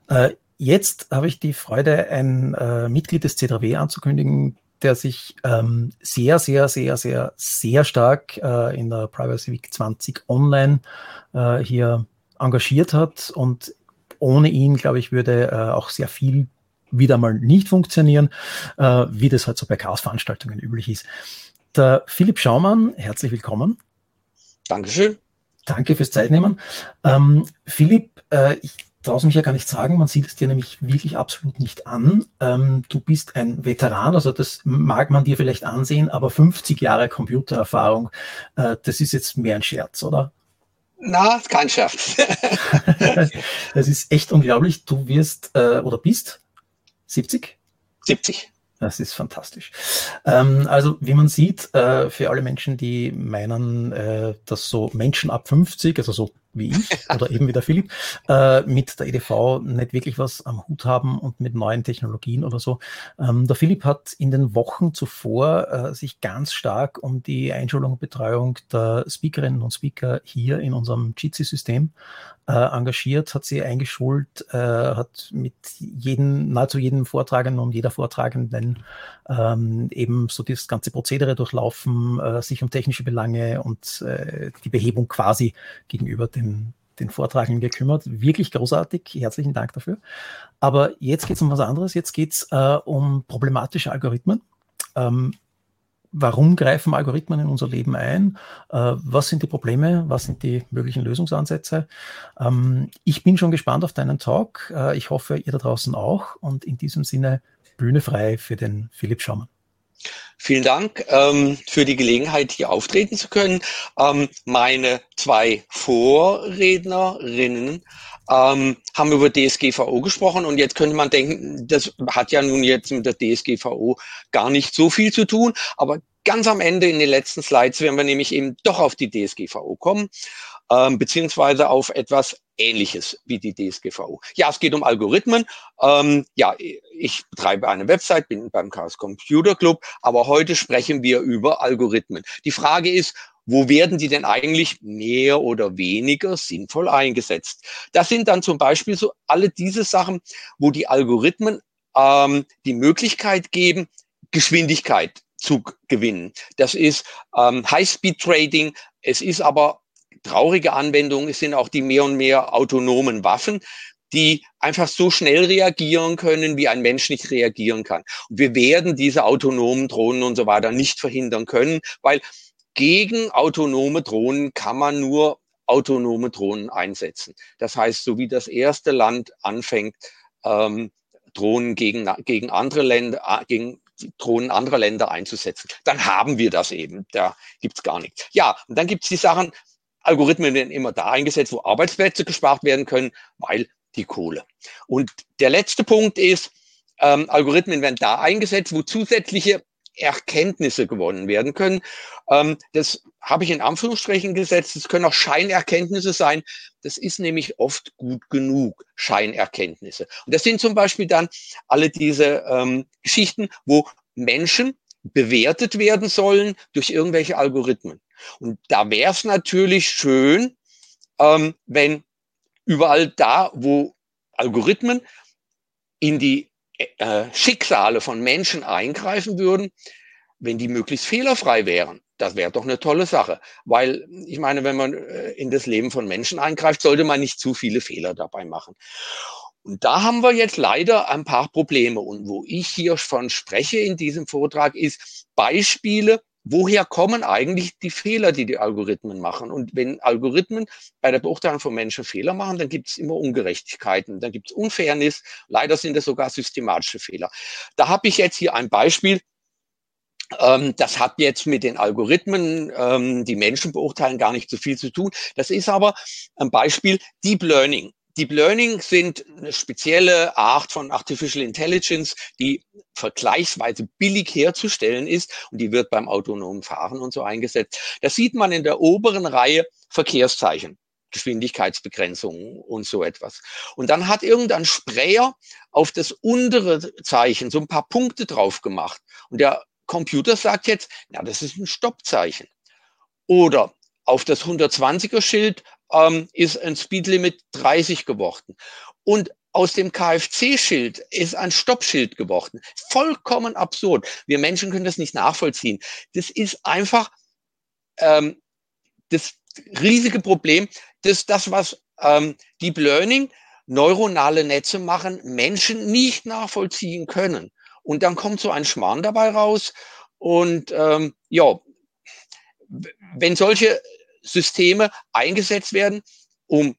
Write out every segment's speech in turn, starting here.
Jetzt habe ich die Freude, ein Mitglied des C3W anzukündigen, der sich sehr, sehr, sehr, sehr, sehr stark in der Privacy Week 20 online hier engagiert hat. Und ohne ihn, glaube ich, würde auch sehr viel wieder mal nicht funktionieren, wie das halt so bei Chaos-Veranstaltungen üblich ist. Der Philipp Schaumann, herzlich willkommen. Dankeschön. Danke fürs Zeitnehmen. Philipp, ich traue es mich ja gar nicht sagen, man sieht es dir nämlich wirklich absolut nicht an. Du bist ein Veteran, also das mag man dir vielleicht ansehen, aber 50 Jahre Computererfahrung, das ist jetzt mehr ein Scherz, oder? Na, kein Scherz. Das ist echt unglaublich. Du wirst oder bist 70? 70. Das ist fantastisch. Also wie man sieht, für alle Menschen, die meinen, dass so Menschen ab 50, also so wie ich oder eben wie der Philipp, mit der EDV nicht wirklich was am Hut haben und mit neuen Technologien oder so. Der Philipp hat in den Wochen zuvor sich ganz stark um die Einschulung und Betreuung der Speakerinnen und Speaker hier in unserem Jitsi-System engagiert, hat sie eingeschult, hat mit nahezu jedem Vortragenden und jeder Vortragenden eben so das ganze Prozedere durchlaufen, sich um technische Belange und die Behebung quasi gegenüber den Vortragenden gekümmert. Wirklich großartig, herzlichen Dank dafür. Aber jetzt geht es um was anderes, jetzt geht es um problematische Algorithmen. Warum greifen Algorithmen in unser Leben ein? Was sind die Probleme? Was sind die möglichen Lösungsansätze? Ich bin schon gespannt auf deinen Talk. Ich hoffe, ihr da draußen auch. Und in diesem Sinne, Bühne frei für den Philipp Schaumann. Vielen Dank für die Gelegenheit, hier auftreten zu können. Meine zwei Vorrednerinnen haben über DSGVO gesprochen und jetzt könnte man denken, das hat ja nun jetzt mit der DSGVO gar nicht so viel zu tun, aber ganz am Ende in den letzten Slides werden wir nämlich eben doch auf die DSGVO kommen, beziehungsweise auf etwas Ähnliches wie die DSGVO. Ja, es geht um Algorithmen. Ja, ich betreibe eine Website, bin beim Chaos Computer Club, aber heute sprechen wir über Algorithmen. Die Frage ist, wo werden die denn eigentlich mehr oder weniger sinnvoll eingesetzt? Das sind dann zum Beispiel so alle diese Sachen, wo die Algorithmen die Möglichkeit geben, Geschwindigkeit zu gewinnen. Das ist High-Speed-Trading. Es ist aber traurige Anwendungen. Es sind auch die mehr und mehr autonomen Waffen, die einfach so schnell reagieren können, wie ein Mensch nicht reagieren kann. Und wir werden diese autonomen Drohnen und so weiter nicht verhindern können, weil gegen autonome Drohnen kann man nur autonome Drohnen einsetzen. Das heißt, so wie das erste Land anfängt, Drohnen gegen andere Länder, gegen Drohnen anderer Länder einzusetzen, dann haben wir das eben. Da gibt's gar nichts. Ja, und dann gibt's die Sachen, Algorithmen werden immer da eingesetzt, wo Arbeitsplätze gespart werden können, weil die Kohle. Und der letzte Punkt ist, Algorithmen werden da eingesetzt, wo zusätzliche Erkenntnisse gewonnen werden können. Das habe ich in Anführungsstrichen gesetzt. Das können auch Scheinerkenntnisse sein. Das ist nämlich oft gut genug, Scheinerkenntnisse. Und das sind zum Beispiel dann alle diese Geschichten, wo Menschen bewertet werden sollen durch irgendwelche Algorithmen. Und da wäre es natürlich schön, wenn überall da, wo Algorithmen in die Schicksale von Menschen eingreifen würden, wenn die möglichst fehlerfrei wären. Das wäre doch eine tolle Sache. Weil ich meine, wenn man in das Leben von Menschen eingreift, sollte man nicht zu viele Fehler dabei machen. Und da haben wir jetzt leider ein paar Probleme. Und wo ich hier von spreche in diesem Vortrag, ist Beispiele, woher kommen eigentlich die Fehler, die die Algorithmen machen? Und wenn Algorithmen bei der Beurteilung von Menschen Fehler machen, dann gibt es immer Ungerechtigkeiten, dann gibt es Unfairness. Leider sind es sogar systematische Fehler. Da habe ich jetzt hier ein Beispiel. Das hat jetzt mit den Algorithmen, die Menschen beurteilen, gar nicht so viel zu tun. Das ist aber ein Beispiel Deep Learning. Deep Learning sind eine spezielle Art von Artificial Intelligence, die vergleichsweise billig herzustellen ist und die wird beim autonomen Fahren und so eingesetzt. Das sieht man in der oberen Reihe Verkehrszeichen, Geschwindigkeitsbegrenzungen und so etwas. Und dann hat irgendein Sprayer auf das untere Zeichen so ein paar Punkte drauf gemacht und der Computer sagt jetzt, na, das ist ein Stoppzeichen. Oder auf das 120er Schild ist ein Speedlimit 30 geworden. Und aus dem KFC-Schild ist ein Stoppschild geworden. Vollkommen absurd. Wir Menschen können das nicht nachvollziehen. Das ist einfach das riesige Problem, dass das, was Deep Learning, neuronale Netze machen, Menschen nicht nachvollziehen können. Und dann kommt so ein Schmarrn dabei raus. Und ja, wenn solche Systeme eingesetzt werden, um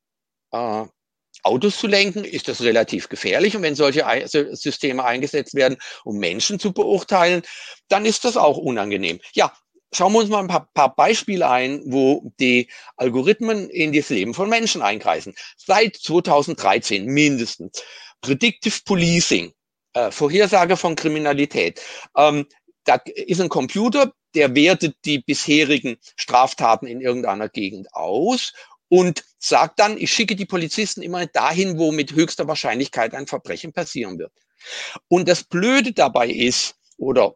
Autos zu lenken, ist das relativ gefährlich. Und wenn solche Systeme eingesetzt werden, um Menschen zu beurteilen, dann ist das auch unangenehm. Ja, schauen wir uns mal ein paar Beispiele ein, wo die Algorithmen in das Leben von Menschen eingreifen. Seit 2013 mindestens. Predictive Policing, Vorhersage von Kriminalität. Da ist ein Computer, der wertet die bisherigen Straftaten in irgendeiner Gegend aus und sagt dann, ich schicke die Polizisten immer dahin, wo mit höchster Wahrscheinlichkeit ein Verbrechen passieren wird. Und das Blöde dabei ist, oder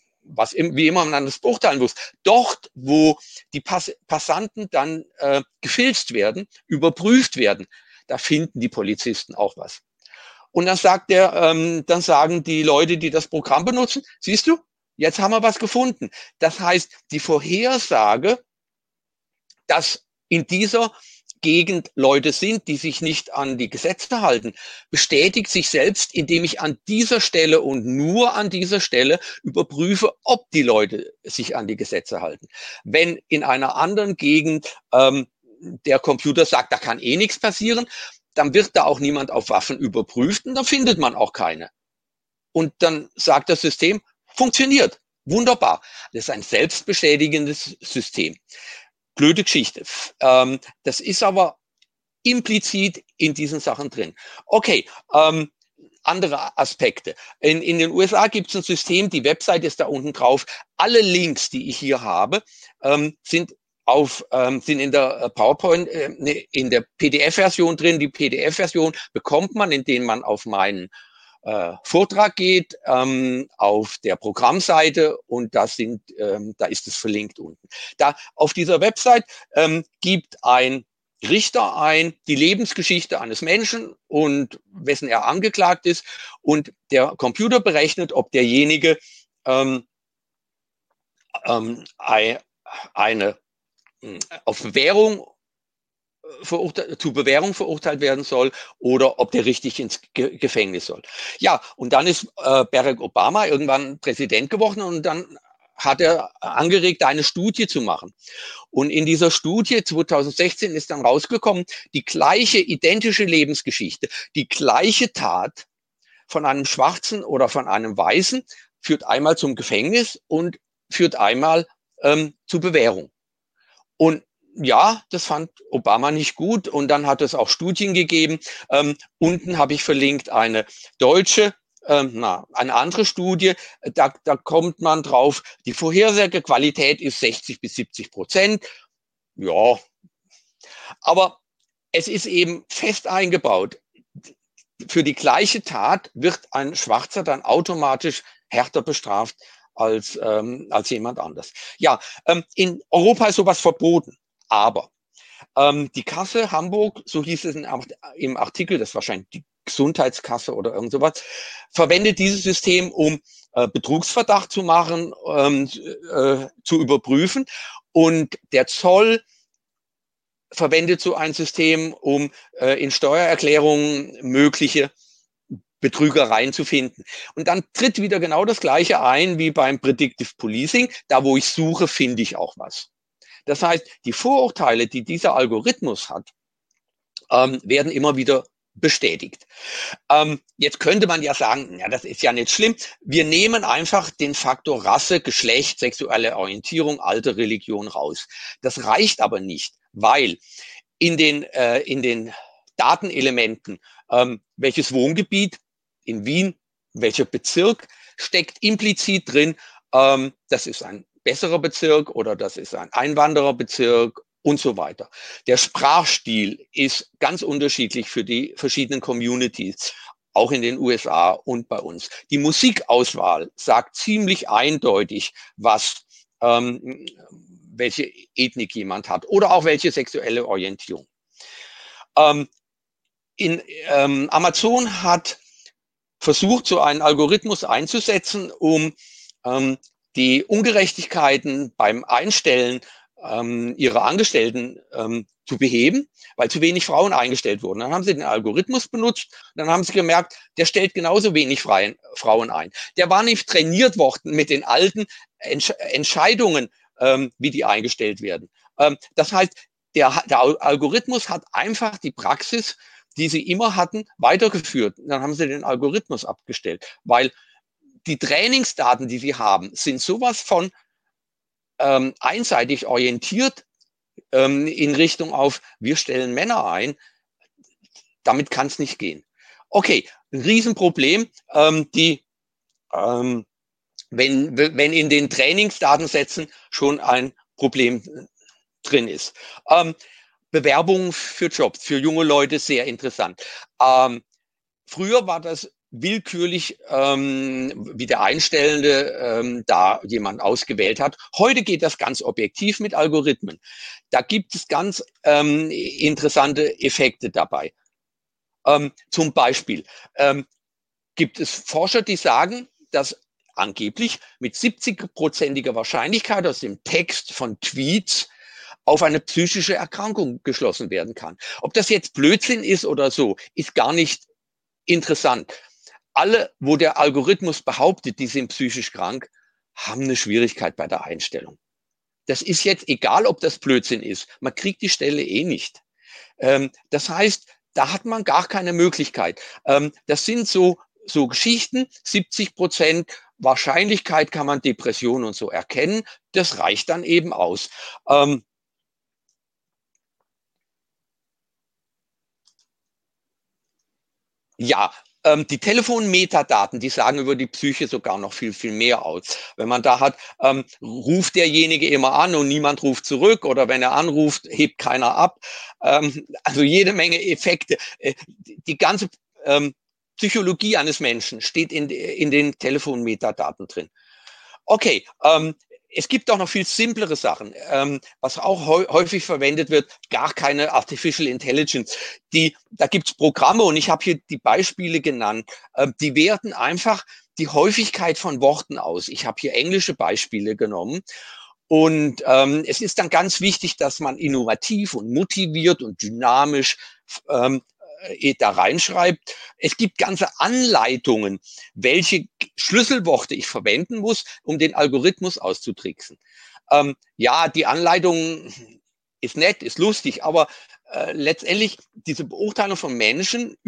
wie immer man das beurteilen muss, dort, wo die Passanten dann gefilzt werden, überprüft werden, da finden die Polizisten auch was. Und dann dann sagen die Leute, die das Programm benutzen, siehst du, jetzt haben wir was gefunden. Das heißt, die Vorhersage, dass in dieser Gegend Leute sind, die sich nicht an die Gesetze halten, bestätigt sich selbst, indem ich an dieser Stelle und nur an dieser Stelle überprüfe, ob die Leute sich an die Gesetze halten. Wenn in einer anderen Gegend der Computer sagt, da kann eh nichts passieren, dann wird da auch niemand auf Waffen überprüft und dann findet man auch keine. Und dann sagt das System, funktioniert, wunderbar. Das ist ein selbstbestätigendes System. Blöde Geschichte. Das ist aber implizit in diesen Sachen drin. Okay, andere Aspekte. In den USA gibt es ein System, die Website ist da unten drauf. Alle Links, die ich hier habe, sind in der PowerPoint, in der PDF-Version drin. Die PDF-Version bekommt man, indem man auf meinen Vortrag geht, auf der Programmseite und da ist es verlinkt unten. Da auf dieser Website gibt ein Richter ein die Lebensgeschichte eines Menschen und wessen er angeklagt ist und der Computer berechnet, ob derjenige eine auf Bewährung zu Bewährung verurteilt werden soll oder ob der richtig ins Gefängnis soll. Ja, und dann ist Barack Obama irgendwann Präsident geworden und dann hat er angeregt, eine Studie zu machen. Und in dieser Studie 2016 ist dann rausgekommen, die gleiche identische Lebensgeschichte, die gleiche Tat von einem Schwarzen oder von einem Weißen führt einmal zum Gefängnis und führt einmal zu Bewährung. Und ja, das fand Obama nicht gut und dann hat es auch Studien gegeben. Unten habe ich verlinkt eine deutsche, eine andere Studie. Da kommt man drauf, die Vorhersagequalität ist 60-70%. Ja, aber es ist eben fest eingebaut. Für die gleiche Tat wird ein Schwarzer dann automatisch härter bestraft als jemand anders. Ja, in Europa ist sowas verboten. Aber die Kasse Hamburg, so hieß es im Artikel, das ist wahrscheinlich die Gesundheitskasse oder irgend sowas, verwendet dieses System, um Betrugsverdacht zu machen, zu überprüfen. Und der Zoll verwendet so ein System, um in Steuererklärungen mögliche Betrügereien zu finden. Und dann tritt wieder genau das Gleiche ein wie beim Predictive Policing. Da, wo ich suche, finde ich auch was. Das heißt, die Vorurteile, die dieser Algorithmus hat, werden immer wieder bestätigt. Jetzt könnte man ja sagen, ja, das ist ja nicht schlimm. Wir nehmen einfach den Faktor Rasse, Geschlecht, sexuelle Orientierung, Alter, Religion raus. Das reicht aber nicht, weil in den Datenelementen, welches Wohngebiet in Wien, welcher Bezirk steckt implizit drin, das ist ein besserer Bezirk oder das ist ein Einwandererbezirk und so weiter. Der Sprachstil ist ganz unterschiedlich für die verschiedenen Communities, auch in den USA und bei uns. Die Musikauswahl sagt ziemlich eindeutig, welche Ethnik jemand hat oder auch welche sexuelle Orientierung. Amazon hat versucht, so einen Algorithmus einzusetzen, um die Ungerechtigkeiten beim Einstellen ihrer Angestellten zu beheben, weil zu wenig Frauen eingestellt wurden. Dann haben sie den Algorithmus benutzt, dann haben sie gemerkt, der stellt genauso wenig Frauen ein. Der war nicht trainiert worden mit den alten Entscheidungen, wie die eingestellt werden. Das heißt, der Algorithmus hat einfach die Praxis, die sie immer hatten, weitergeführt. Dann haben sie den Algorithmus abgestellt, weil die Trainingsdaten, die sie haben, sind sowas von einseitig orientiert in Richtung auf, wir stellen Männer ein. Damit kann es nicht gehen. Okay, ein Riesenproblem. Wenn in den Trainingsdatensätzen schon ein Problem drin ist. Bewerbungen für Jobs, für junge Leute sehr interessant. Früher war das willkürlich, wie der Einstellende da jemand ausgewählt hat. Heute geht das ganz objektiv mit Algorithmen. Da gibt es ganz interessante Effekte dabei. Zum Beispiel gibt es Forscher, die sagen, dass angeblich mit 70-prozentiger Wahrscheinlichkeit aus dem Text von Tweets auf eine psychische Erkrankung geschlossen werden kann. Ob das jetzt Blödsinn ist oder so, ist gar nicht interessant. Alle, wo der Algorithmus behauptet, die sind psychisch krank, haben eine Schwierigkeit bei der Einstellung. Das ist jetzt egal, ob das Blödsinn ist. Man kriegt die Stelle eh nicht. Das heißt, da hat man gar keine Möglichkeit. Das sind so Geschichten, 70% Wahrscheinlichkeit kann man Depressionen und so erkennen. Das reicht dann eben aus. Ja, die Telefonmetadaten, die sagen über die Psyche sogar noch viel, viel mehr aus. Wenn man da hat, ruft derjenige immer an und niemand ruft zurück, oder wenn er anruft, hebt keiner ab. Also jede Menge Effekte. Die ganze Psychologie eines Menschen steht in den Telefonmetadaten drin. Okay, es gibt auch noch viel simplere Sachen, was auch häufig verwendet wird, gar keine Artificial Intelligence. Da gibt's Programme, und ich habe hier die Beispiele genannt, die werten einfach die Häufigkeit von Worten aus. Ich habe hier englische Beispiele genommen. Und es ist dann ganz wichtig, dass man innovativ und motiviert und dynamisch da reinschreibt. Es gibt ganze Anleitungen, welche Schlüsselworte ich verwenden muss, um den Algorithmus auszutricksen. Ja, die Anleitung ist nett, ist lustig, aber letztendlich diese Beurteilung von Menschen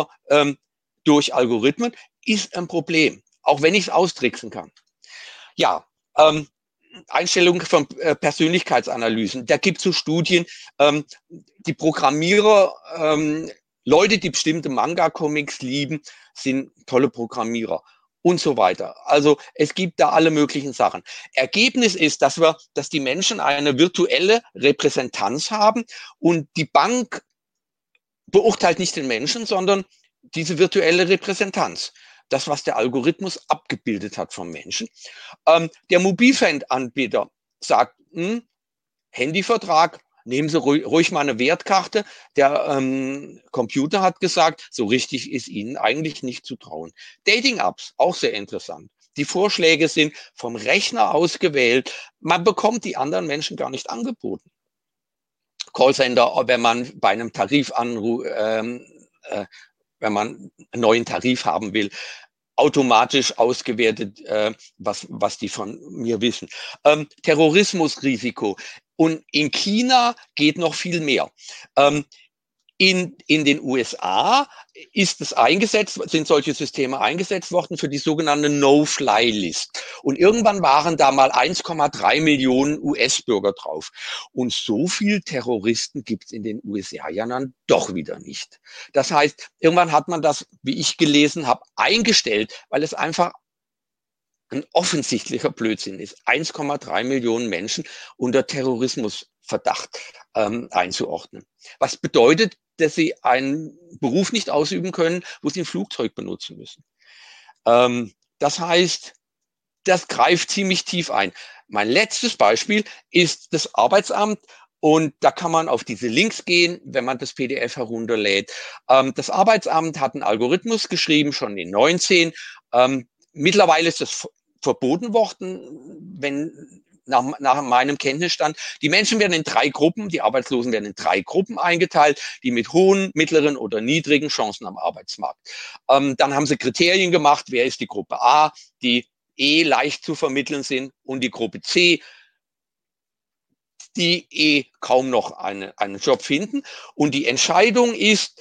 durch Algorithmen ist ein Problem, auch wenn ich es austricksen kann. Ja, Einstellung von Persönlichkeitsanalysen. Da gibt es so Studien, die Programmierer, Leute, die bestimmte Manga-Comics lieben, sind tolle Programmierer und so weiter. Also es gibt da alle möglichen Sachen. Ergebnis ist, dass die Menschen eine virtuelle Repräsentanz haben, und die Bank beurteilt nicht den Menschen, sondern diese virtuelle Repräsentanz. Das, was der Algorithmus abgebildet hat vom Menschen. Der Mobilfunkanbieter sagt, Handyvertrag, nehmen Sie ruhig mal eine Wertkarte. Der Computer hat gesagt, so richtig ist Ihnen eigentlich nicht zu trauen. Dating-Apps, auch sehr interessant. Die Vorschläge sind vom Rechner ausgewählt. Man bekommt die anderen Menschen gar nicht angeboten. Callcenter, wenn man bei einem Tarif anruft, wenn man einen neuen Tarif haben will, automatisch ausgewertet, was die von mir wissen. Terrorismusrisiko. Und in China geht noch viel mehr. In den USA sind solche Systeme eingesetzt worden für die sogenannte No-Fly-List. Und irgendwann waren da mal 1,3 Millionen US-Bürger drauf. Und so viel Terroristen gibt es in den USA ja dann doch wieder nicht. Das heißt, irgendwann hat man das, wie ich gelesen habe, eingestellt, weil es einfach ein offensichtlicher Blödsinn ist. 1,3 Millionen Menschen unter Terrorismusverdacht einzuordnen. Was bedeutet, dass sie einen Beruf nicht ausüben können, wo sie ein Flugzeug benutzen müssen. Das heißt, das greift ziemlich tief ein. Mein letztes Beispiel ist das Arbeitsamt Und da kann man auf diese Links gehen, wenn man das PDF herunterlädt. Das Arbeitsamt hat einen Algorithmus geschrieben, schon in 19. Mittlerweile ist das verboten worden, nach meinem Kenntnisstand. Die Menschen werden in 3 Gruppen, die Arbeitslosen werden in 3 Gruppen eingeteilt, die mit hohen, mittleren oder niedrigen Chancen am Arbeitsmarkt. Dann haben sie Kriterien gemacht, wer ist die Gruppe A, die leicht zu vermitteln sind, und die Gruppe C, die kaum noch einen Job finden. Und die Entscheidung ist,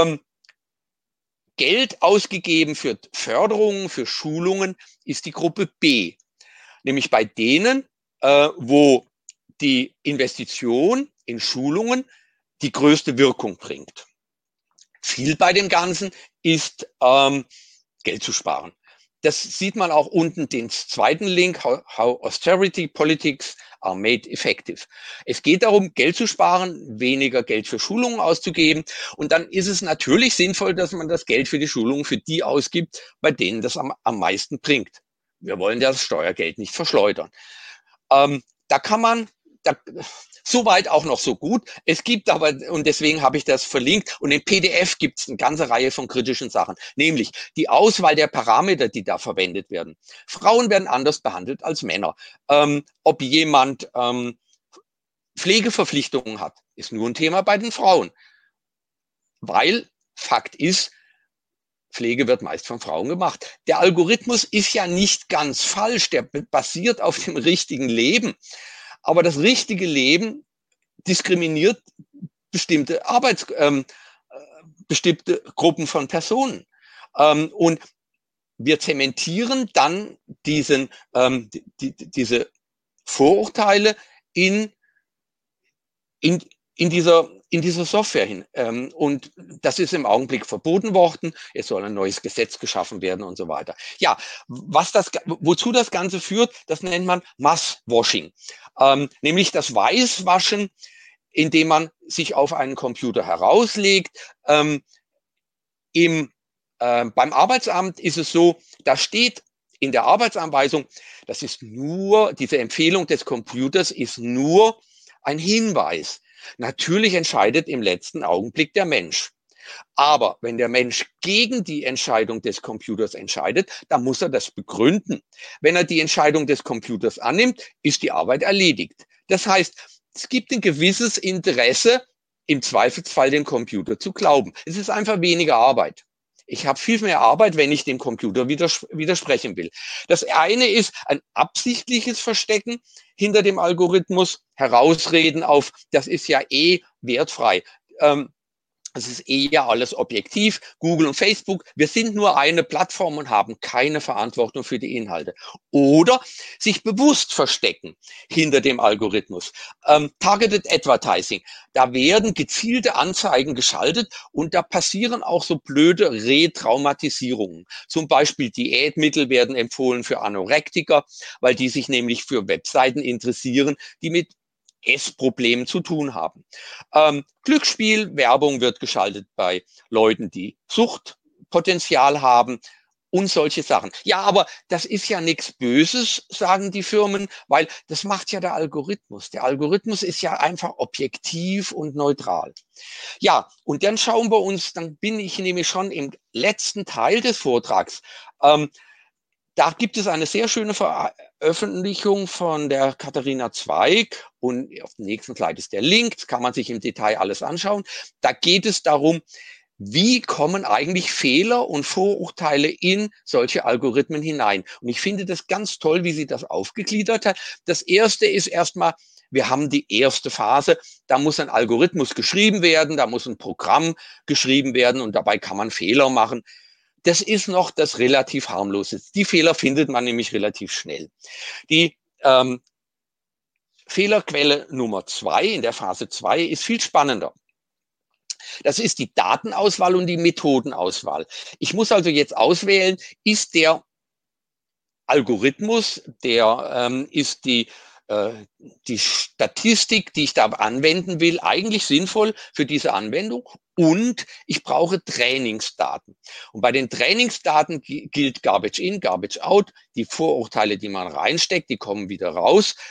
Geld ausgegeben für Förderungen, für Schulungen, ist die Gruppe B. Nämlich bei denen, wo die Investition in Schulungen die größte Wirkung bringt. Ziel bei dem Ganzen ist, Geld zu sparen. Das sieht man auch unten, den zweiten Link, how austerity politics are made effective. Es geht darum, Geld zu sparen, weniger Geld für Schulungen auszugeben. Und dann ist es natürlich sinnvoll, dass man das Geld für die Schulungen für die ausgibt, bei denen das am meisten bringt. Wir wollen das Steuergeld nicht verschleudern. Da kann man, soweit auch noch so gut. Es gibt aber, und deswegen habe ich das verlinkt, und im PDF gibt es eine ganze Reihe von kritischen Sachen, nämlich die Auswahl der Parameter, die da verwendet werden. Frauen werden anders behandelt als Männer. Ob jemand Pflegeverpflichtungen hat, ist nur ein Thema bei den Frauen. Weil Fakt ist, Pflege wird meist von Frauen gemacht. Der Algorithmus ist ja nicht ganz falsch, der basiert auf dem richtigen Leben. Aber das richtige Leben diskriminiert bestimmte bestimmte Gruppen von Personen. Und wir zementieren dann diese Vorurteile in dieser Software hin. Und das ist im Augenblick verboten worden. Es soll ein neues Gesetz geschaffen werden und so weiter. Ja, wozu das Ganze führt, das nennt man Masswashing. Nämlich das Weißwaschen, indem man sich auf einen Computer herauslegt. Beim Arbeitsamt ist es so, da steht in der Arbeitsanweisung, das ist nur, diese Empfehlung des Computers ist nur ein Hinweis. Natürlich entscheidet im letzten Augenblick der Mensch. Aber wenn der Mensch gegen die Entscheidung des Computers entscheidet, dann muss er das begründen. Wenn er die Entscheidung des Computers annimmt, ist die Arbeit erledigt. Das heißt, es gibt ein gewisses Interesse, im Zweifelsfall dem Computer zu glauben. Es ist einfach weniger Arbeit. Ich habe viel mehr Arbeit, wenn ich dem Computer widersprechen will. Das eine ist ein absichtliches Verstecken hinter dem Algorithmus, Herausreden auf, das ist ja wertfrei. Das ist ja alles objektiv. Google und Facebook, wir sind nur eine Plattform und haben keine Verantwortung für die Inhalte. Oder sich bewusst verstecken hinter dem Algorithmus. Targeted Advertising, da werden gezielte Anzeigen geschaltet und da passieren auch so blöde Retraumatisierungen. Zum Beispiel Diätmittel werden empfohlen für Anorektiker, weil die sich nämlich für Webseiten interessieren, die mit Essproblemen zu tun haben. Glücksspiel, Werbung wird geschaltet bei Leuten, die Suchtpotenzial haben und solche Sachen. Ja, aber das ist ja nichts Böses, sagen die Firmen, weil das macht ja der Algorithmus. Der Algorithmus ist ja einfach objektiv und neutral. Ja, und dann schauen wir uns, dann bin ich nämlich schon im letzten Teil des Vortrags. Da gibt es eine sehr schöne Veröffentlichung von der Katharina Zweig und auf der nächsten Slide ist der Link, das kann man sich im Detail alles anschauen. Da geht es darum, wie kommen eigentlich Fehler und Vorurteile in solche Algorithmen hinein. Und ich finde das ganz toll, wie sie das aufgegliedert hat. Das erste ist erstmal, wir haben die erste Phase, da muss ein Algorithmus geschrieben werden, da muss ein Programm geschrieben werden und dabei kann man Fehler machen. Das ist noch das relativ harmlose. Die Fehler findet man nämlich relativ schnell. Die Fehlerquelle Nummer 2 in der Phase 2 ist viel spannender. Das ist die Datenauswahl und die Methodenauswahl. Ich muss also jetzt auswählen, ist der Algorithmus, ist die Statistik, die ich da anwenden will, eigentlich sinnvoll für diese Anwendung, und ich brauche Trainingsdaten. Und bei den Trainingsdaten gilt Garbage in, Garbage out. Die Vorurteile, die man reinsteckt, die kommen wieder raus.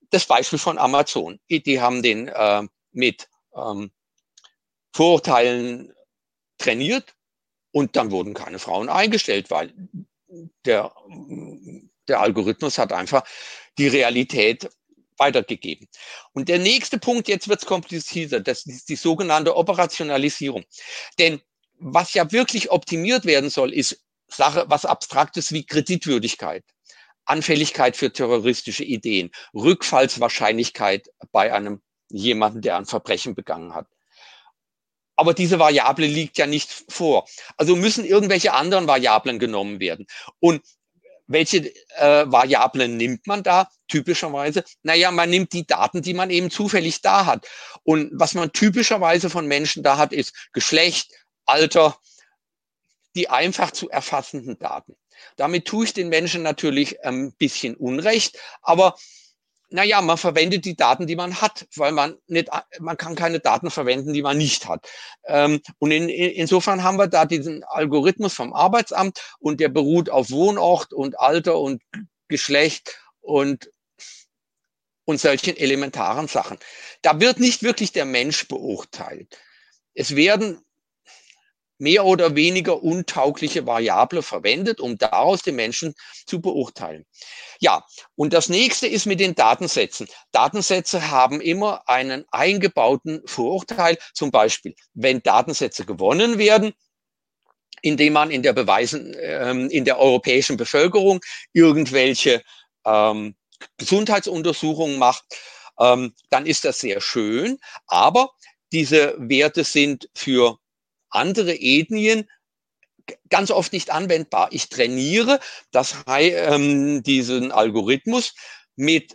das Beispiel von Amazon. Die haben den mit Vorurteilen trainiert und dann wurden keine Frauen eingestellt, weil der Algorithmus hat einfach die Realität weitergegeben. Und der nächste Punkt, jetzt wird es komplizierter, das ist die sogenannte Operationalisierung. Denn was ja wirklich optimiert werden soll, ist Sache, was Abstraktes wie Kreditwürdigkeit, Anfälligkeit für terroristische Ideen, Rückfallswahrscheinlichkeit bei einem jemanden, der ein Verbrechen begangen hat. Aber diese Variable liegt ja nicht vor. Also müssen irgendwelche anderen Variablen genommen werden. Und welche Variablen nimmt man da typischerweise? Naja, man nimmt die Daten, die man eben zufällig da hat. Und was man typischerweise von Menschen da hat, ist Geschlecht, Alter, die einfach zu erfassenden Daten. Damit tue ich den Menschen natürlich ein bisschen Unrecht, aber naja, man verwendet die Daten, die man hat, weil man kann keine Daten verwenden, die man nicht hat. Und insofern haben wir da diesen Algorithmus vom Arbeitsamt und der beruht auf Wohnort und Alter und Geschlecht und solchen elementaren Sachen. Da wird nicht wirklich der Mensch beurteilt. Es werden mehr oder weniger untaugliche Variable verwendet, um daraus den Menschen zu beurteilen. Ja, und das nächste ist mit den Datensätzen. Datensätze haben immer einen eingebauten Vorurteil. Zum Beispiel, wenn Datensätze gewonnen werden, indem man in der europäischen Bevölkerung irgendwelche Gesundheitsuntersuchungen macht, dann ist das sehr schön. Aber diese Werte sind für andere Ethnien ganz oft nicht anwendbar. Ich trainiere diesen Algorithmus mit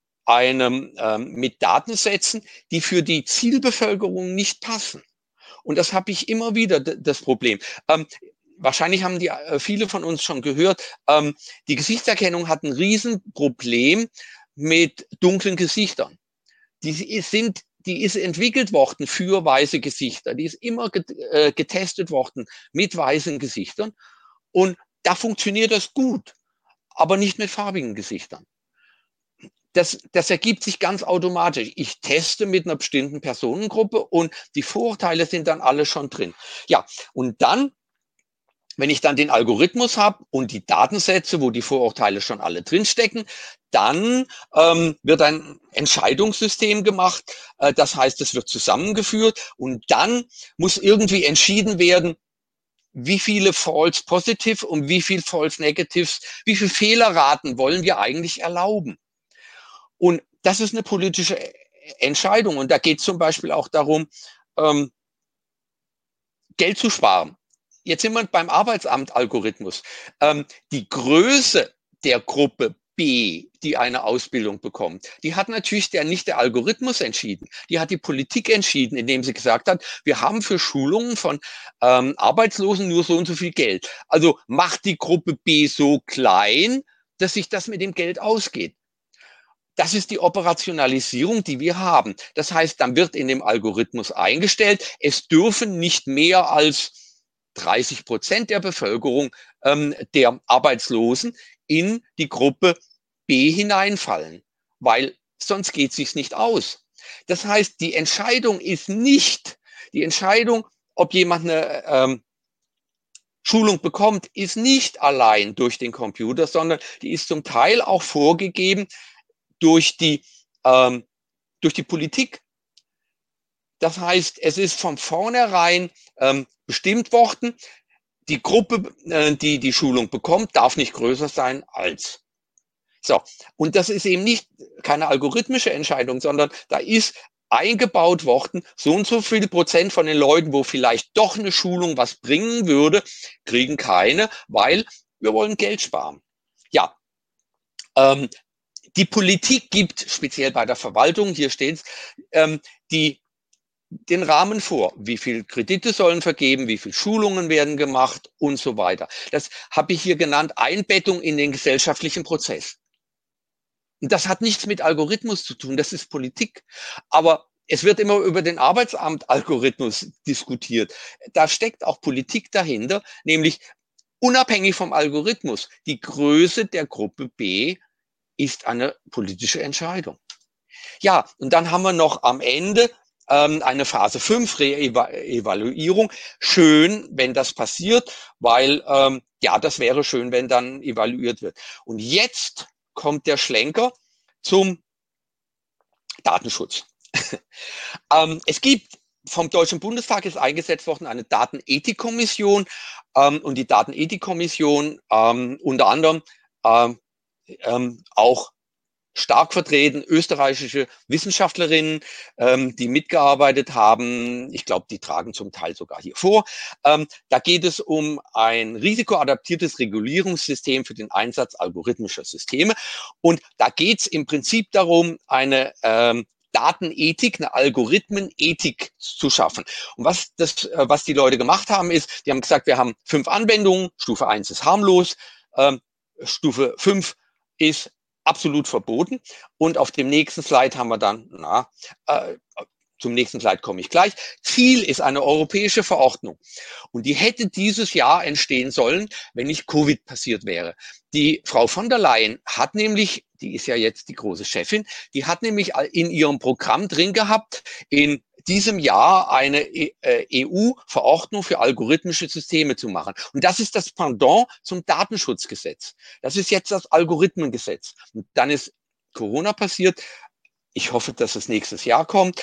Datensätzen, die für die Zielbevölkerung nicht passen. Und das habe ich immer wieder das Problem. Wahrscheinlich haben viele von uns schon gehört, die Gesichtserkennung hat ein Riesenproblem mit dunklen Gesichtern. Die ist entwickelt worden für weiße Gesichter. Die ist immer getestet worden mit weißen Gesichtern. Und da funktioniert das gut, aber nicht mit farbigen Gesichtern. Das ergibt sich ganz automatisch. Ich teste mit einer bestimmten Personengruppe und die Vorurteile sind dann alle schon drin. Ja, und dann, wenn ich dann den Algorithmus habe und die Datensätze, wo die Vorurteile schon alle drinstecken, dann wird ein Entscheidungssystem gemacht. Das heißt, es wird zusammengeführt und dann muss irgendwie entschieden werden, wie viele False Positive und wie viel False Negatives, wie viele Fehlerraten wollen wir eigentlich erlauben. Und das ist eine politische Entscheidung. Und da geht es zum Beispiel auch darum, Geld zu sparen. Jetzt sind wir beim Arbeitsamt-Algorithmus. Die Größe der Gruppe B, die eine Ausbildung bekommt, die hat natürlich nicht der Algorithmus entschieden. Die hat die Politik entschieden, indem sie gesagt hat, wir haben für Schulungen von Arbeitslosen nur so und so viel Geld. Also macht die Gruppe B so klein, dass sich das mit dem Geld ausgeht. Das ist die Operationalisierung, die wir haben. Das heißt, dann wird in dem Algorithmus eingestellt, es dürfen nicht mehr als 30% der Bevölkerung der Arbeitslosen in die Gruppe B hineinfallen, weil sonst geht es sich nicht aus. Das heißt, die Entscheidung ist nicht, die Entscheidung, ob jemand eine Schulung bekommt, ist nicht allein durch den Computer, sondern die ist zum Teil auch vorgegeben durch die Politik. Das heißt, es ist von vornherein bestimmt worden, die Gruppe, die die Schulung bekommt, darf nicht größer sein als. So, und das ist eben nicht keine algorithmische Entscheidung, sondern da ist eingebaut worden, so und so viel Prozent von den Leuten, wo vielleicht doch eine Schulung was bringen würde, kriegen keine, weil wir wollen Geld sparen. Ja, die Politik gibt, speziell bei der Verwaltung, hier steht es, den Rahmen vor. Wie viel Kredite sollen vergeben, wie viel Schulungen werden gemacht und so weiter. Das habe ich hier genannt, Einbettung in den gesellschaftlichen Prozess. Und das hat nichts mit Algorithmus zu tun, das ist Politik. Aber es wird immer über den Arbeitsamt-Algorithmus diskutiert. Da steckt auch Politik dahinter, nämlich unabhängig vom Algorithmus. Die Größe der Gruppe B ist eine politische Entscheidung. Ja, und dann haben wir noch am Ende eine Phase 5 Re-Evaluierung. Schön, wenn das passiert, weil ja, das wäre schön, wenn dann evaluiert wird. Und jetzt kommt der Schlenker zum Datenschutz. Es gibt vom Deutschen Bundestag ist eingesetzt worden eine Datenethikkommission und die Datenethikkommission unter anderem auch stark vertreten österreichische Wissenschaftlerinnen, die mitgearbeitet haben. Ich glaube, die tragen zum Teil sogar hier vor. Da geht es um ein risikoadaptiertes Regulierungssystem für den Einsatz algorithmischer Systeme. Und da geht es im Prinzip darum, eine Datenethik, eine Algorithmenethik zu schaffen. Und was die Leute gemacht haben, ist, die haben gesagt, wir haben 5 Anwendungen. Stufe 1 ist harmlos. Stufe 5 ist absolut verboten. Und auf dem nächsten Slide haben wir dann, zum nächsten Slide komme ich gleich. Ziel ist eine europäische Verordnung. Und die hätte dieses Jahr entstehen sollen, wenn nicht Covid passiert wäre. Die Frau von der Leyen hat nämlich, die ist ja jetzt die große Chefin, die hat nämlich in ihrem Programm drin gehabt, in diesem Jahr eine EU-Verordnung für algorithmische Systeme zu machen. Und das ist das Pendant zum Datenschutzgesetz. Das ist jetzt das Algorithmengesetz. Und dann ist Corona passiert. Ich hoffe, dass es nächstes Jahr kommt.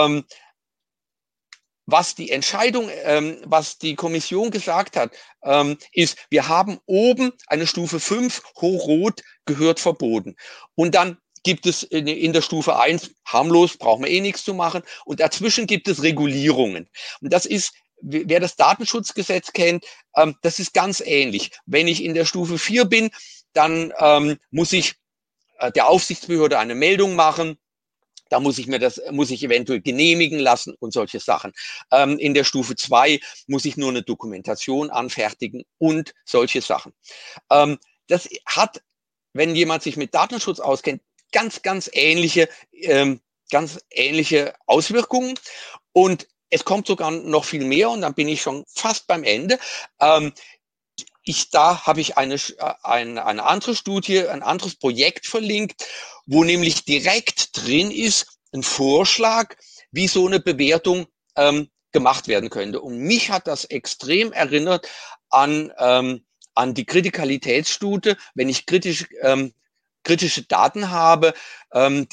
Was die Entscheidung, was die Kommission gesagt hat, ist, wir haben oben eine Stufe 5, hochrot, gehört verboten. Und dann gibt es in der Stufe 1 harmlos, brauchen wir eh nichts zu machen. Und dazwischen gibt es Regulierungen. Und das ist, wer das Datenschutzgesetz kennt, das ist ganz ähnlich. Wenn ich in der Stufe 4 bin, dann muss ich der Aufsichtsbehörde eine Meldung machen. Da muss ich eventuell genehmigen lassen und solche Sachen. In der Stufe 2 muss ich nur eine Dokumentation anfertigen und solche Sachen. Das hat, wenn jemand sich mit Datenschutz auskennt, ganz ähnliche Auswirkungen. Und es kommt sogar noch viel mehr und dann bin ich schon fast beim Ende. Da habe ich eine andere Studie, ein anderes Projekt verlinkt, wo nämlich direkt drin ist ein Vorschlag, wie so eine Bewertung gemacht werden könnte. Und mich hat das extrem erinnert an die Kritikalitätsstudie, wenn ich kritische Daten habe, wenn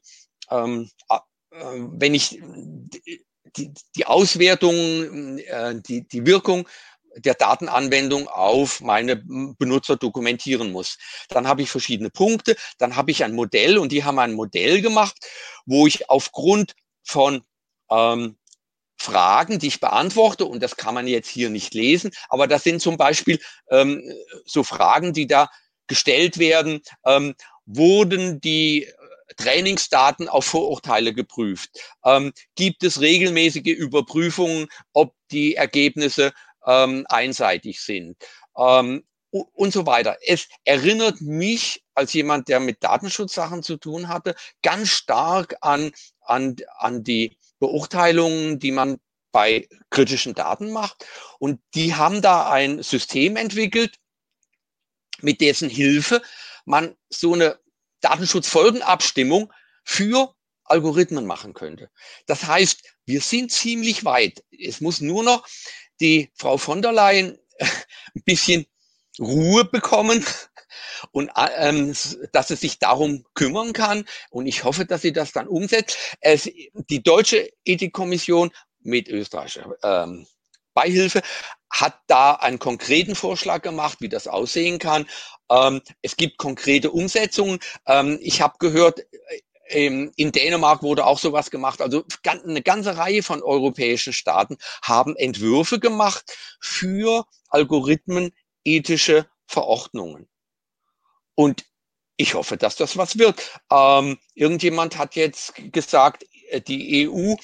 ich die Auswertung, die Wirkung der Datenanwendung auf meine Benutzer dokumentieren muss. Dann habe ich verschiedene Punkte, dann habe ich ein Modell und die haben ein Modell gemacht, wo ich aufgrund von Fragen, die ich beantworte, und das kann man jetzt hier nicht lesen, aber das sind zum Beispiel so Fragen, die da gestellt werden, wurden die Trainingsdaten auf Vorurteile geprüft? Gibt es regelmäßige Überprüfungen, ob die Ergebnisse einseitig sind und so weiter. Es erinnert mich als jemand, der mit Datenschutzsachen zu tun hatte, ganz stark an die Beurteilungen, die man bei kritischen Daten macht. Und die haben da ein System entwickelt, mit dessen Hilfe man so eine Datenschutzfolgenabstimmung für Algorithmen machen könnte. Das heißt, wir sind ziemlich weit. Es muss nur noch die Frau von der Leyen ein bisschen Ruhe bekommen und dass sie sich darum kümmern kann. Und ich hoffe, dass sie das dann umsetzt. Die deutsche Ethikkommission mit österreichischer Beihilfe hat da einen konkreten Vorschlag gemacht, wie das aussehen kann. Es gibt konkrete Umsetzungen. Ich habe gehört, in Dänemark wurde auch sowas gemacht. Also eine ganze Reihe von europäischen Staaten haben Entwürfe gemacht für algorithmenethische Verordnungen. Und ich hoffe, dass das was wird. Irgendjemand hat jetzt gesagt, die EU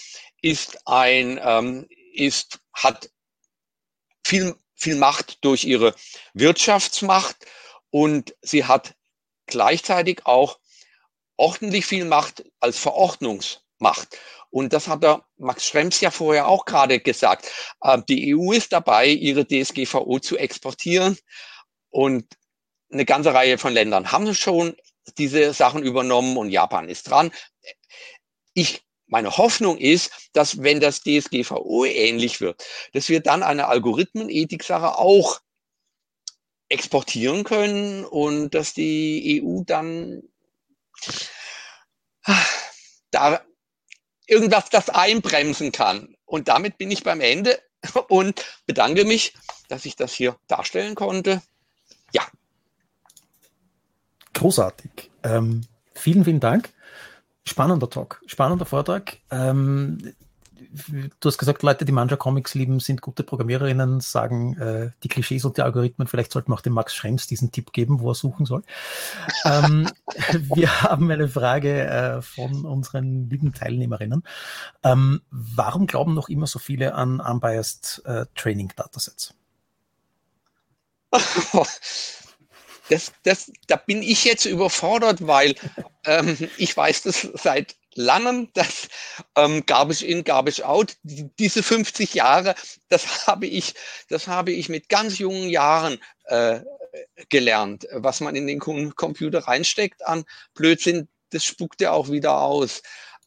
hat viel Macht durch ihre Wirtschaftsmacht und sie hat gleichzeitig auch ordentlich viel Macht als Verordnungsmacht. Und das hat der Max Schrems ja vorher auch gerade gesagt. Die EU ist dabei, ihre DSGVO zu exportieren und eine ganze Reihe von Ländern haben schon diese Sachen übernommen und Japan ist dran. Meine Hoffnung ist, dass wenn das DSGVO ähnlich wird, dass wir dann eine Algorithmenethik-Sache auch exportieren können und dass die EU dann da irgendwas das einbremsen kann. Und damit bin ich beim Ende und bedanke mich, dass ich das hier darstellen konnte. Ja. Großartig. Vielen, vielen Dank. Spannender Talk, spannender Vortrag. Du hast gesagt, Leute, die Manga Comics lieben, sind gute Programmiererinnen, sagen die Klischees und die Algorithmen. Vielleicht sollten wir auch dem Max Schrems diesen Tipp geben, wo er suchen soll. Wir haben eine Frage von unseren lieben Teilnehmerinnen. Warum glauben noch immer so viele an Unbiased Training Datasets? Da bin ich jetzt überfordert, weil ich weiß das seit langem, dass Garbage in, Garbage out, diese 50 Jahre, das habe ich mit ganz jungen Jahren gelernt. Was man in den Computer reinsteckt an Blödsinn, das spuckt er auch wieder aus.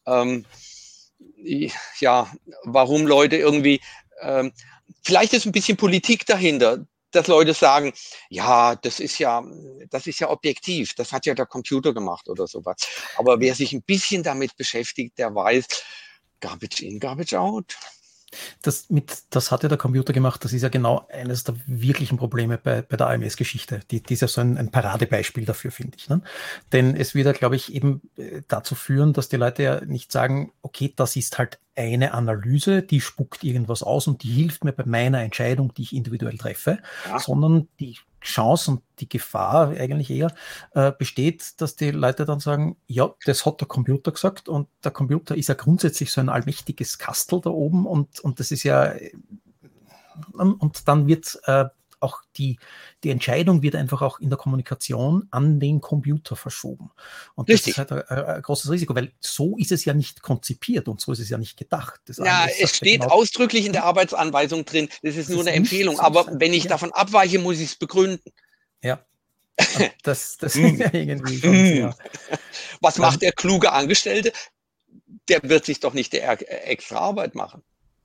Ja, warum Leute irgendwie, vielleicht ist ein bisschen Politik dahinter, dass Leute sagen, ja, das ist ja objektiv, das hat ja der Computer gemacht oder sowas. Aber wer sich ein bisschen damit beschäftigt, der weiß, Garbage in, Garbage out. Das hat ja der Computer gemacht, das ist ja genau eines der wirklichen Probleme bei der AMS-Geschichte. Die ist ja so ein Paradebeispiel dafür, finde ich. Ne? Denn es wird ja, glaube ich, eben dazu führen, dass die Leute ja nicht sagen, okay, das ist halt eine Analyse, die spuckt irgendwas aus und die hilft mir bei meiner Entscheidung, die ich individuell treffe, sondern die Chance und die Gefahr eigentlich eher besteht, dass die Leute dann sagen, ja, das hat der Computer gesagt und der Computer ist ja grundsätzlich so ein allmächtiges Kastel da oben und das ist ja, und dann wird auch die Entscheidung wird einfach auch in der Kommunikation an den Computer verschoben. Und das ist halt ein großes Risiko, weil so ist es ja nicht konzipiert und so ist es ja nicht gedacht. Ja, es steht genau ausdrücklich in der Arbeitsanweisung drin, das ist nur eine Empfehlung, aber wenn ich davon abweiche, muss ich es begründen. Ja. Das ist ja irgendwie schon sehr. Was macht der kluge Angestellte? Der wird sich doch nicht extra Arbeit machen.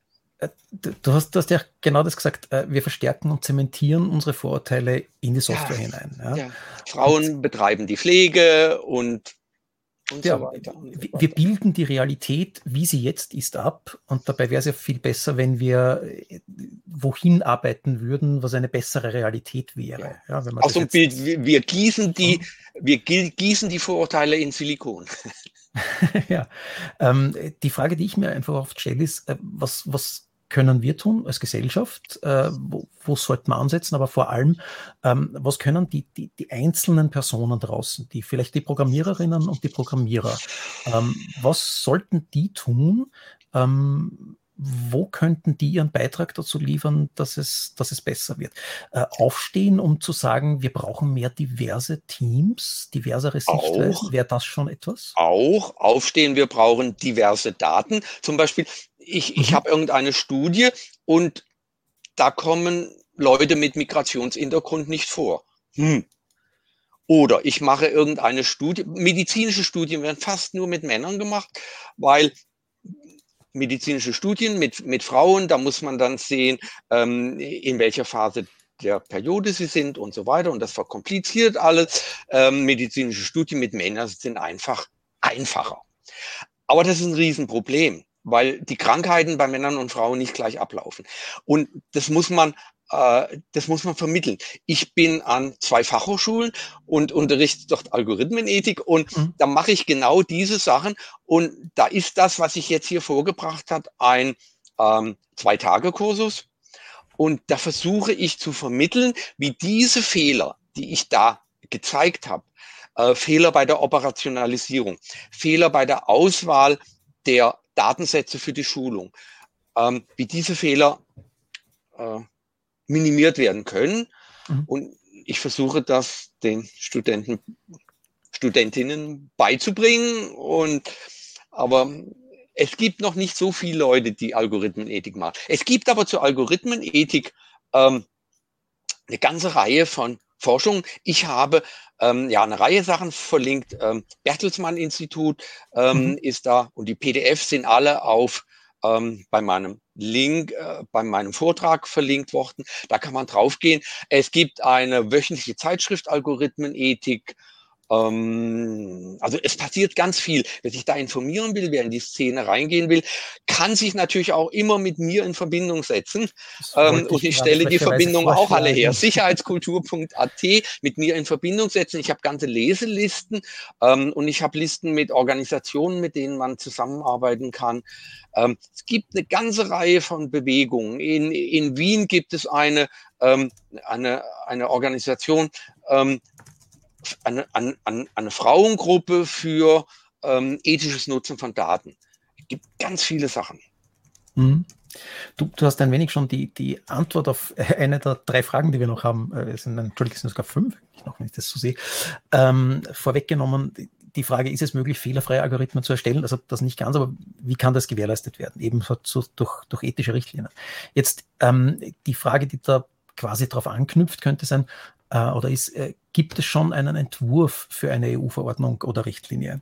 Du hast ja genau das gesagt, wir verstärken und zementieren unsere Vorurteile in die Software hinein. Ja. Ja. Frauen betreiben die Pflege und so weiter. Wir bilden die Realität, wie sie jetzt ist, ab und dabei wäre es ja viel besser, wenn wir wohin arbeiten würden, was eine bessere Realität wäre. Ja, wenn man auch so ein Bild, wir gießen die Vorurteile in Silikon. Ja, die Frage, die ich mir einfach oft stelle, ist, was können wir tun als Gesellschaft? Wo sollten wir ansetzen? Aber vor allem, was können die einzelnen Personen draußen, vielleicht die Programmiererinnen und die Programmierer, was sollten die tun? Wo könnten die ihren Beitrag dazu liefern, dass es besser wird? Aufstehen, um zu sagen, wir brauchen mehr diverse Teams, diversere Sichtweisen. Wäre das schon etwas? Auch aufstehen, wir brauchen diverse Daten. Zum Beispiel, ich habe irgendeine Studie und da kommen Leute mit Migrationshintergrund nicht vor. Oder ich mache irgendeine Studie, medizinische Studien werden fast nur mit Männern gemacht, weil medizinische Studien mit Frauen, da muss man dann sehen, in welcher Phase der Periode sie sind und so weiter. Und das verkompliziert alles. Medizinische Studien mit Männern sind einfacher. Aber das ist ein Riesenproblem, weil die Krankheiten bei Männern und Frauen nicht gleich ablaufen. Und das muss man vermitteln. Ich bin an 2 Fachhochschulen und unterrichte dort Algorithmenethik und da mache ich genau diese Sachen. Und da ist das, was ich jetzt hier vorgebracht habe, ein 2-Tage-Kursus. Und da versuche ich zu vermitteln, wie diese Fehler, die ich da gezeigt habe, Fehler bei der Operationalisierung, Fehler bei der Auswahl der Datensätze für die Schulung, wie diese Fehler minimiert werden können. Und ich versuche das den Studentinnen beizubringen. Aber es gibt noch nicht so viele Leute, die Algorithmenethik machen. Es gibt aber zur Algorithmenethik eine ganze Reihe von Forschung. Ich habe eine Reihe Sachen verlinkt. Bertelsmann-Institut ist da und die PDFs sind alle auf bei meinem Link, bei meinem Vortrag verlinkt worden. Da kann man draufgehen. Es gibt eine wöchentliche Zeitschrift Algorithmenethik. Also es passiert ganz viel. Wer sich da informieren will, wer in die Szene reingehen will, kann sich natürlich auch immer mit mir in Verbindung setzen. Und ich stelle die Verbindung auch alle her. Sicherheitskultur.at, mit mir in Verbindung setzen. Ich habe ganze Leselisten und ich habe Listen mit Organisationen, mit denen man zusammenarbeiten kann. Es gibt eine ganze Reihe von Bewegungen. In Wien gibt es eine Organisation, eine Frauengruppe für ethisches Nutzen von Daten. Es gibt ganz viele Sachen. Mhm. Du hast ein wenig schon die Antwort auf eine der 3 Fragen, die wir noch haben, Entschuldigung, es sind sogar 5, wenn ich das so sehe, vorweggenommen. Die Frage, ist es möglich, fehlerfreie Algorithmen zu erstellen? Also das nicht ganz, aber wie kann das gewährleistet werden? Eben durch ethische Richtlinien. Jetzt die Frage, die da quasi darauf anknüpft, könnte sein, gibt es schon einen Entwurf für eine EU-Verordnung oder Richtlinie?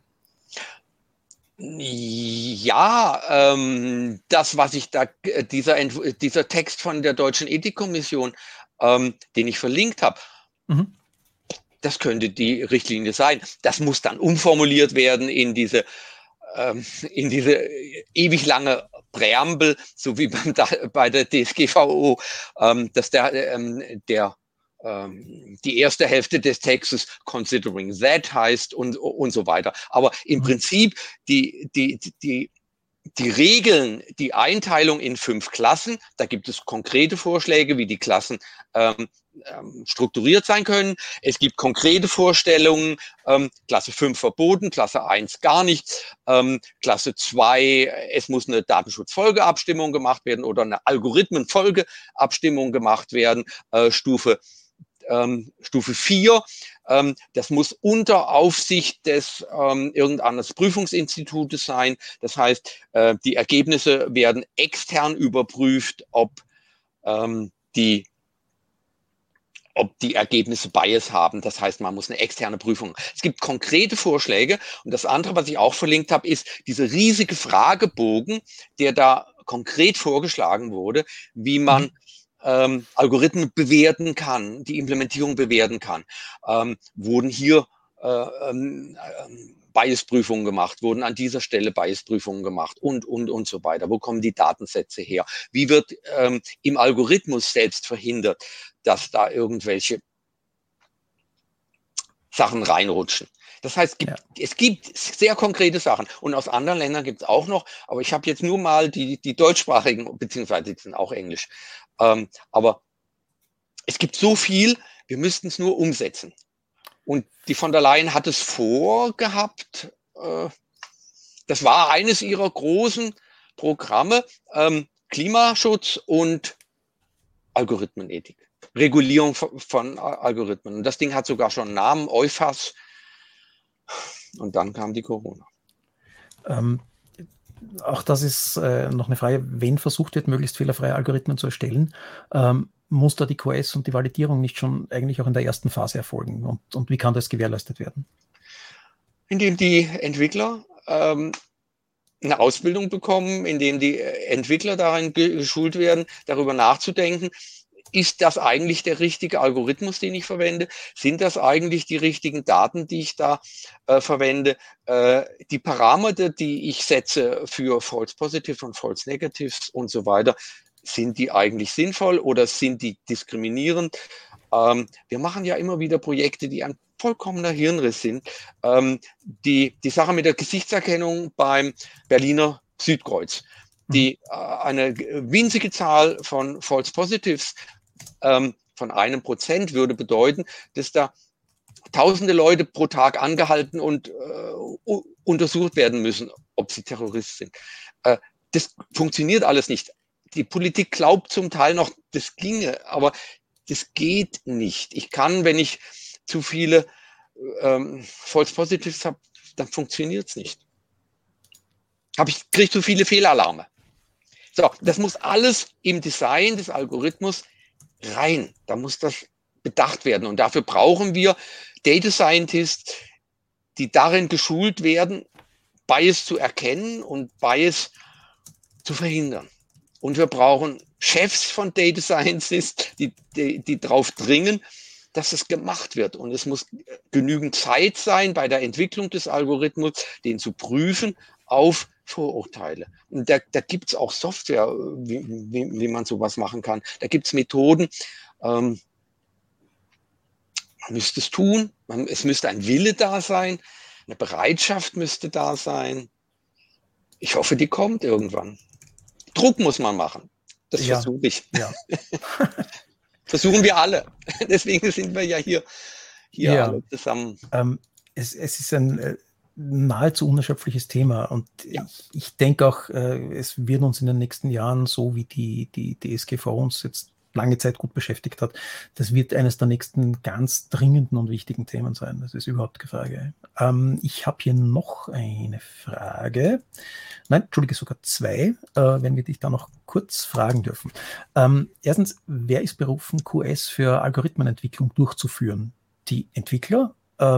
Ja, das, was ich da, dieser Text von der Deutschen Ethikkommission, den ich verlinkt habe, das könnte die Richtlinie sein. Das muss dann umformuliert werden in diese ewig lange Präambel, so wie bei der DSGVO, dass die erste Hälfte des Textes considering that heißt und so weiter. Aber im Prinzip die Regeln, die Einteilung in 5 Klassen, da gibt es konkrete Vorschläge, wie die Klassen strukturiert sein können. Es gibt konkrete Vorstellungen, Klasse 5 verboten, Klasse 1 gar nicht, Klasse 2, es muss eine Datenschutzfolgeabstimmung gemacht werden oder eine Algorithmenfolgeabstimmung gemacht werden, Stufe 4, das muss unter Aufsicht des irgendeines Prüfungsinstitutes sein. Das heißt, die Ergebnisse werden extern überprüft, ob die Ergebnisse Bias haben. Das heißt, man muss eine externe Prüfung. Es gibt konkrete Vorschläge. Und das andere, was ich auch verlinkt habe, ist dieser riesige Fragebogen, der da konkret vorgeschlagen wurde, wie man Algorithmen bewerten kann, die Implementierung bewerten kann. Wurden hier Bias-Prüfungen gemacht, wurden an dieser Stelle Bias-Prüfungen gemacht und so weiter. Wo kommen die Datensätze her? Wie wird im Algorithmus selbst verhindert, dass da irgendwelche Sachen reinrutschen? Das heißt, es gibt sehr konkrete Sachen. Und aus anderen Ländern gibt es auch noch, aber ich habe jetzt nur mal die deutschsprachigen, beziehungsweise die sind auch Englisch. Aber es gibt so viel, wir müssten es nur umsetzen. Und die von der Leyen hat es vorgehabt. Das war eines ihrer großen Programme, Klimaschutz und Algorithmenethik. Regulierung von Algorithmen. Und das Ding hat sogar schon einen Namen, EUFAS. Und dann kam die Corona. Auch das ist noch eine Frage, wenn versucht wird, möglichst fehlerfreie Algorithmen zu erstellen, muss da die QoS und die Validierung nicht schon eigentlich auch in der ersten Phase erfolgen? Und wie kann das gewährleistet werden? Indem die Entwickler eine Ausbildung bekommen, indem die Entwickler darin geschult werden, darüber nachzudenken, ist das eigentlich der richtige Algorithmus, den ich verwende? Sind das eigentlich die richtigen Daten, die ich da verwende? Die Parameter, die ich setze für False Positive und False Negatives und so weiter, sind die eigentlich sinnvoll oder sind die diskriminierend? Wir machen ja immer wieder Projekte, die ein vollkommener Hirnriss sind. Die Sache mit der Gesichtserkennung beim Berliner Südkreuz, die eine winzige Zahl von False Positives von 1% würde bedeuten, dass da tausende Leute pro Tag angehalten und untersucht werden müssen, ob sie Terrorist sind. Das funktioniert alles nicht. Die Politik glaubt zum Teil noch, das ginge, aber das geht nicht. Ich kann, wenn ich zu viele False Positives habe, dann funktioniert es nicht. Kriege zu viele Fehlalarme. So, das muss alles im Design des Algorithmus rein. Da muss das bedacht werden. Und dafür brauchen wir Data Scientists, die darin geschult werden, Bias zu erkennen und Bias zu verhindern. Und wir brauchen Chefs von Data Scientists, die darauf dringen, dass es gemacht wird. Und es muss genügend Zeit sein bei der Entwicklung des Algorithmus, den zu prüfen auf Vorurteile. Und da gibt es auch Software, wie man sowas machen kann. Da gibt es Methoden. Man müsste es tun. Es müsste ein Wille da sein. Eine Bereitschaft müsste da sein. Ich hoffe, die kommt irgendwann. Druck muss man machen. Das versuche ich. Ja. Versuchen wir alle. Deswegen sind wir ja hier alle zusammen. Es ist ein nahezu unerschöpfliches Thema und ich denke auch, es wird uns in den nächsten Jahren, so wie die DSGVO uns jetzt lange Zeit gut beschäftigt hat, das wird eines der nächsten ganz dringenden und wichtigen Themen sein. Das ist überhaupt keine Frage. Ich habe hier noch eine Frage. Nein, entschuldige, sogar zwei, wenn wir dich da noch kurz fragen dürfen. Erstens, wer ist berufen, QS für Algorithmenentwicklung durchzuführen? Die Entwickler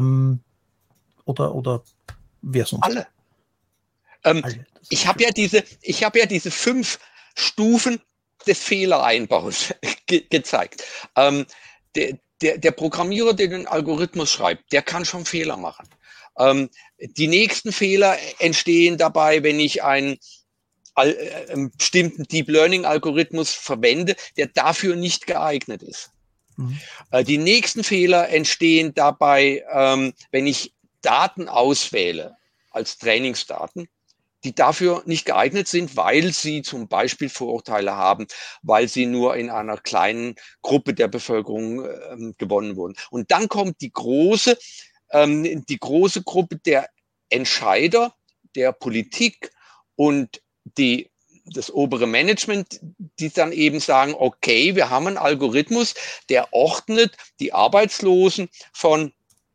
oder wer sonst? Alle. Ich habe ja diese 5 Stufen des Fehlereinbaus gezeigt. Der Programmierer, der den Algorithmus schreibt, der kann schon Fehler machen. Die nächsten Fehler entstehen dabei, wenn ich einen bestimmten Deep Learning Algorithmus verwende, der dafür nicht geeignet ist. Die nächsten Fehler entstehen dabei, wenn ich Daten auswähle als Trainingsdaten, die dafür nicht geeignet sind, weil sie zum Beispiel Vorurteile haben, weil sie nur in einer kleinen Gruppe der Bevölkerung gewonnen wurden. Und dann kommt die große Gruppe der Entscheider, der Politik und das obere Management, die dann eben sagen, okay, wir haben einen Algorithmus, der ordnet die Arbeitslosen von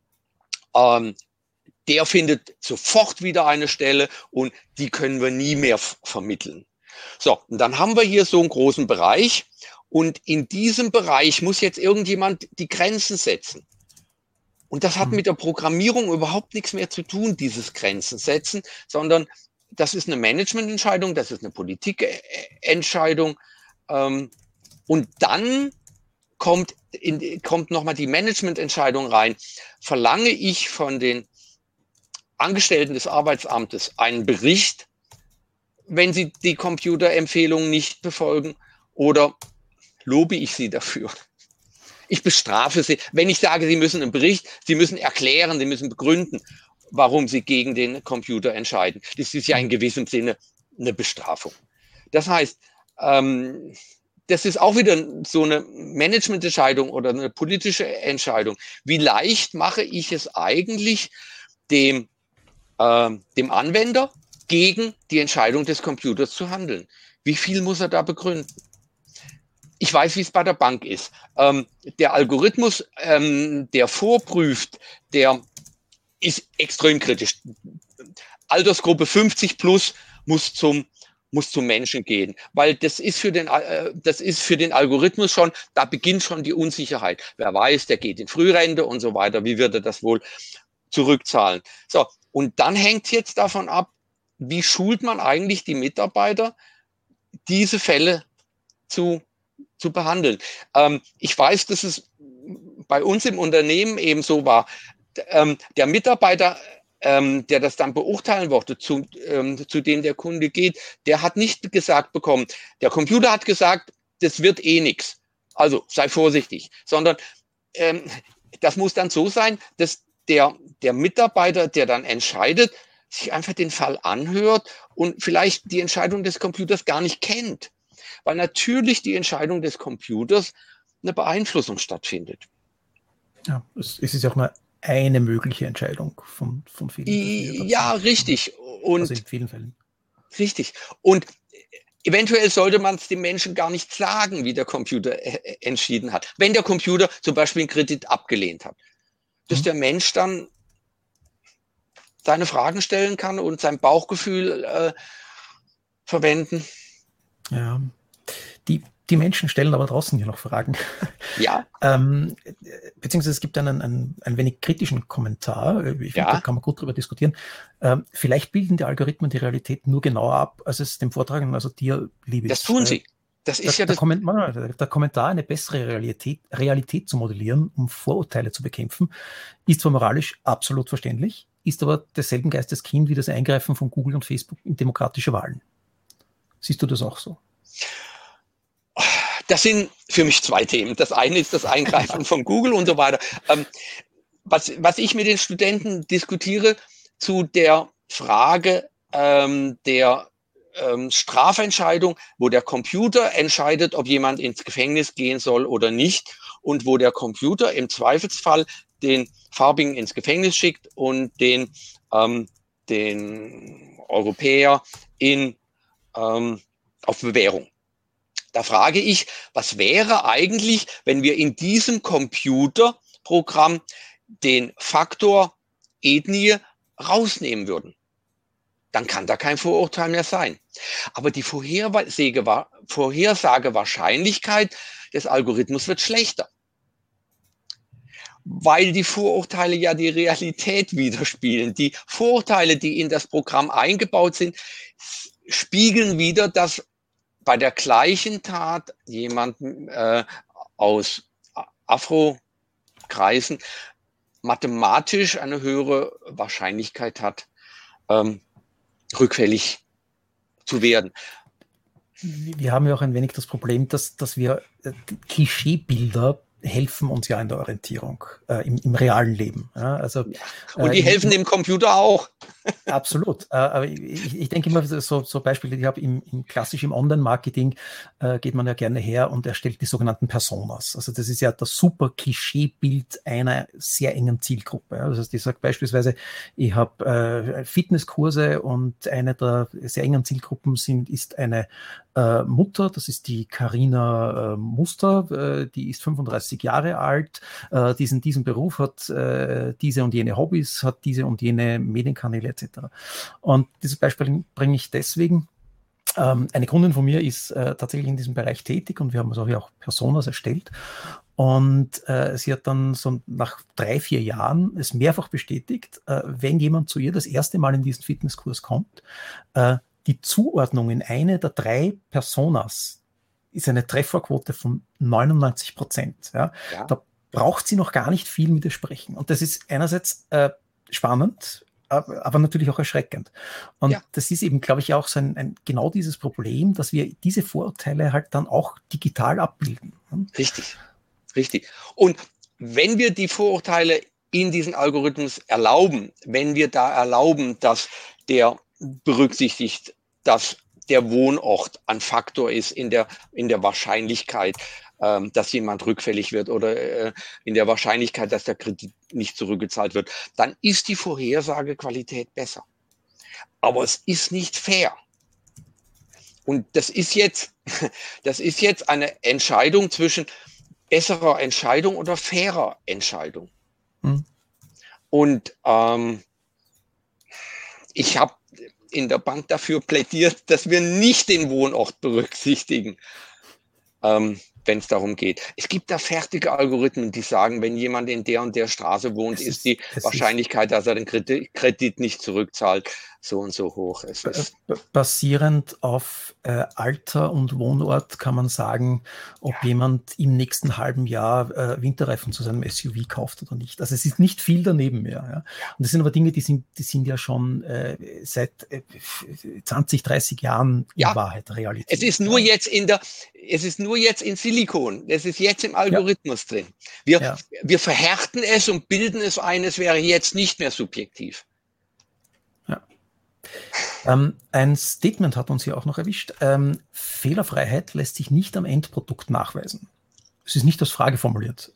der findet sofort wieder eine Stelle und die können wir nie mehr vermitteln. So, und dann haben wir hier so einen großen Bereich und in diesem Bereich muss jetzt irgendjemand die Grenzen setzen. Und das hat mit der Programmierung überhaupt nichts mehr zu tun, dieses Grenzen setzen, sondern das ist eine Managemententscheidung, das ist eine Politikentscheidung. Und dann kommt nochmal die Managemententscheidung rein. Verlange ich von den Angestellten des Arbeitsamtes einen Bericht, wenn sie die Computerempfehlungen nicht befolgen, oder lobe ich sie dafür? Ich bestrafe sie. Wenn ich sage, sie müssen einen Bericht, sie müssen erklären, sie müssen begründen, warum sie gegen den Computer entscheiden. Das ist ja in gewissem Sinne eine Bestrafung. Das heißt, das ist auch wieder so eine Managemententscheidung oder eine politische Entscheidung. Wie leicht mache ich es eigentlich, dem Anwender gegen die Entscheidung des Computers zu handeln? Wie viel muss er da begründen? Ich weiß, wie es bei der Bank ist. Der Algorithmus, der vorprüft, der ist extrem kritisch. Altersgruppe 50 plus muss zum Menschen gehen, weil das ist für den Algorithmus schon, da beginnt schon die Unsicherheit. Wer weiß, der geht in Frührente und so weiter. Wie wird er das wohl zurückzahlen? So, und dann hängt es jetzt davon ab, wie schult man eigentlich die Mitarbeiter, diese Fälle zu behandeln. Ich weiß, dass es bei uns im Unternehmen eben so war. Der Mitarbeiter, der das dann beurteilen wollte, zu dem der Kunde geht, der hat nicht gesagt bekommen, der Computer hat gesagt, das wird eh nichts. Also sei vorsichtig. Sondern das muss dann so sein, dass der Mitarbeiter, der dann entscheidet, sich einfach den Fall anhört und vielleicht die Entscheidung des Computers gar nicht kennt. Weil natürlich die Entscheidung des Computers eine Beeinflussung stattfindet. Ja, es ist ja auch nur eine mögliche Entscheidung von vielen. Ja, richtig. Und also in vielen Fällen. Richtig. Und eventuell sollte man es dem Menschen gar nicht sagen, wie der Computer entschieden hat. Wenn der Computer zum Beispiel einen Kredit abgelehnt hat, dass der Mensch dann seine Fragen stellen kann und sein Bauchgefühl verwenden. Ja. Die Menschen stellen aber draußen hier noch Fragen. Ja. Beziehungsweise es gibt einen wenig kritischen Kommentar. Ich finde, da kann man gut drüber diskutieren. Vielleicht bilden die Algorithmen die Realität nur genauer ab, als es dem Vortragenden, also dir lieb ist. Das tun sie. Das ist ja das. Der Kommentar, eine bessere Realität zu modellieren, um Vorurteile zu bekämpfen, ist zwar moralisch absolut verständlich, ist aber desselben Geisteskind wie das Eingreifen von Google und Facebook in demokratische Wahlen. Siehst du das auch so? Das sind für mich zwei Themen. Das eine ist das Eingreifen von Google und so weiter. Was ich mit den Studenten diskutiere zu der Frage der Strafentscheidung, wo der Computer entscheidet, ob jemand ins Gefängnis gehen soll oder nicht und wo der Computer im Zweifelsfall den Farbigen ins Gefängnis schickt und den Europäer auf Bewährung. Da frage ich, was wäre eigentlich, wenn wir in diesem Computerprogramm den Faktor Ethnie rausnehmen würden? Dann kann da kein Vorurteil mehr sein. Aber die Vorhersagewahrscheinlichkeit des Algorithmus wird schlechter, weil die Vorurteile ja die Realität widerspiegeln. Die Vorurteile, die in das Programm eingebaut sind, spiegeln wieder, dass bei der gleichen Tat jemand aus Afro-Kreisen mathematisch eine höhere Wahrscheinlichkeit hat, rückfällig zu werden. Wir haben ja auch ein wenig das Problem, dass wir Klischeebilder helfen uns ja in der Orientierung im realen Leben. Ja, also, und die helfen dem Computer auch. Absolut. Aber ich denke immer, so Beispiele, die ich habe klassisch im Online-Marketing, geht man ja gerne her und erstellt die sogenannten Personas. Also das ist ja das super Klischeebild einer sehr engen Zielgruppe. Also ich sage beispielsweise, ich habe Fitnesskurse und eine der sehr engen Zielgruppen ist eine Mutter, das ist die Carina Muster, die ist 35 Jahre alt, diesen Beruf, hat diese und jene Hobbys, hat diese und jene Medienkanäle etc. Und dieses Beispiel bringe ich deswegen. Eine Kundin von mir ist tatsächlich in diesem Bereich tätig und wir haben also auch Personas erstellt. Und sie hat dann so nach 3-4 Jahren es mehrfach bestätigt, wenn jemand zu ihr das erste Mal in diesen Fitnesskurs kommt, die Zuordnung in eine der 3 Personas ist eine Trefferquote von 99%. Ja? Ja. Da braucht sie noch gar nicht viel mit ihr sprechen. Und das ist einerseits spannend, aber natürlich auch erschreckend. Und das ist eben, glaube ich, auch so genau dieses Problem, dass wir diese Vorurteile halt dann auch digital abbilden. Richtig, richtig. Und wenn wir die Vorurteile in diesen Algorithmus erlauben, wenn wir da erlauben, dass der berücksichtigt, dass der Wohnort ein Faktor ist in der Wahrscheinlichkeit, dass jemand rückfällig wird oder in der Wahrscheinlichkeit, dass der Kredit nicht zurückgezahlt wird, dann ist die Vorhersagequalität besser. Aber es ist nicht fair. Und das ist jetzt eine Entscheidung zwischen besserer Entscheidung oder fairer Entscheidung. Und ich habe in der Bank dafür plädiert, dass wir nicht den Wohnort berücksichtigen, wenn es darum geht. Es gibt da fertige Algorithmen, die sagen, wenn jemand in der und der Straße wohnt, ist die Wahrscheinlichkeit, dass er den Kredit nicht zurückzahlt, so und so hoch. Basierend auf Alter und Wohnort kann man sagen, ob jemand im nächsten halben Jahr Winterreifen zu seinem SUV kauft oder nicht. Also es ist nicht viel daneben mehr. Ja? Und das sind aber Dinge, die sind ja schon seit 20, 30 Jahren in Wahrheit Realität. Es ist nur jetzt in Silikon. Es ist jetzt im Algorithmus drin. Wir verhärten es und bilden es ein, es wäre jetzt nicht mehr subjektiv. Ein Statement hat uns hier auch noch erwischt. Fehlerfreiheit lässt sich nicht am Endprodukt nachweisen. Es ist nicht als Frage formuliert.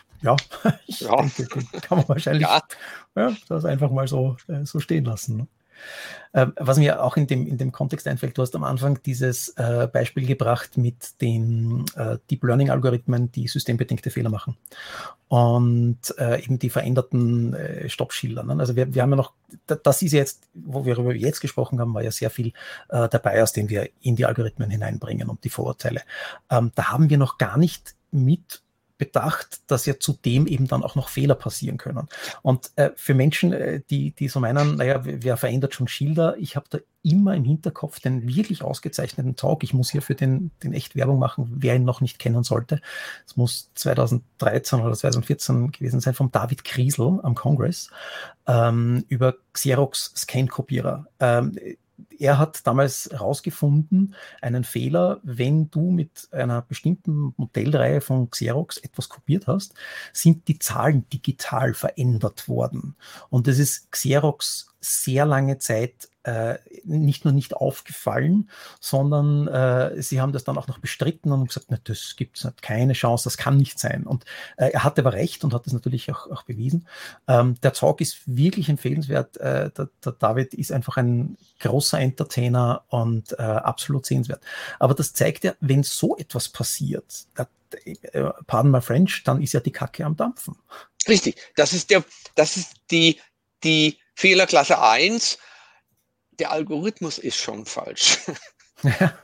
Ich denke, kann man wahrscheinlich das einfach mal so stehen lassen. Ne? Was mir auch in dem Kontext einfällt, du hast am Anfang dieses Beispiel gebracht mit den Deep Learning Algorithmen, die systembedingte Fehler machen und eben die veränderten Stoppschilder. Ne? Also wir haben ja noch, das ist jetzt, wo wir darüber jetzt gesprochen haben, war ja sehr viel der Bias, den wir in die Algorithmen hineinbringen und die Vorurteile. Da haben wir noch gar nicht mit bedacht, dass ja zudem eben dann auch noch Fehler passieren können. Und für Menschen, die so meinen, naja, wer verändert schon Schilder? Ich habe da immer im Hinterkopf den wirklich ausgezeichneten Talk. Ich muss hier für den echt Werbung machen, wer ihn noch nicht kennen sollte. Es muss 2013 oder 2014 gewesen sein, vom David Kriesel am Kongress über Xerox Scan-Kopierer. Er hat damals herausgefunden, einen Fehler, wenn du mit einer bestimmten Modellreihe von Xerox etwas kopiert hast, sind die Zahlen digital verändert worden. Und das ist Xerox sehr lange Zeit nicht nur nicht aufgefallen, sondern sie haben das dann auch noch bestritten und gesagt, na, das gibt es keine Chance, das kann nicht sein. Und er hatte aber recht und hat das natürlich auch bewiesen. Der Talk ist wirklich empfehlenswert. Der David ist einfach ein großer Entertainer und absolut sehenswert. Aber das zeigt ja, wenn so etwas passiert, pardon my French, dann ist ja die Kacke am Dampfen. Richtig, das ist die Fehlerklasse 1. Der Algorithmus ist schon falsch. Ja.